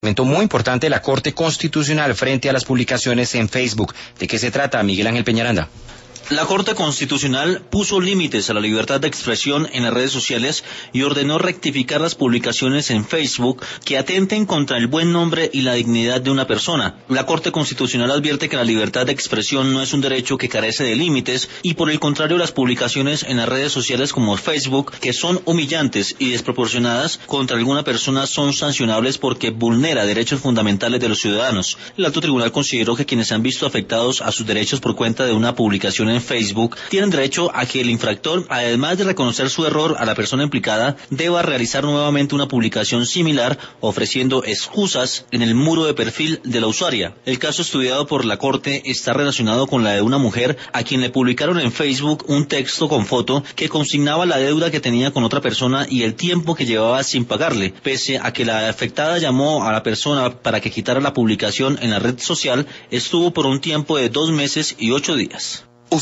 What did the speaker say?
Momento muy importante la Corte Constitucional frente a las publicaciones en Facebook. ¿De qué se trata, Miguel Ángel Peñaranda? La Corte Constitucional puso límites a la libertad de expresión en las redes sociales y ordenó rectificar las publicaciones en Facebook que atenten contra el buen nombre y la dignidad de una persona. La Corte Constitucional advierte que la libertad de expresión no es un derecho que carece de límites y por el contrario las publicaciones en las redes sociales como Facebook que son humillantes y desproporcionadas contra alguna persona son sancionables porque vulnera derechos fundamentales de los ciudadanos. El alto tribunal consideró que quienes han visto afectados a sus derechos por cuenta de una publicación en Facebook tienen derecho a que el infractor, además de reconocer su error a la persona implicada, deba realizar nuevamente una publicación similar ofreciendo excusas en el muro de perfil de la usuaria. El caso estudiado por la Corte está relacionado con la de una mujer a quien le publicaron en Facebook un texto con foto que consignaba la deuda que tenía con otra persona y el tiempo que llevaba sin pagarle. Pese a que la afectada llamó a la persona para que quitara la publicación en la red social, estuvo por un tiempo de 2 meses y 8 días.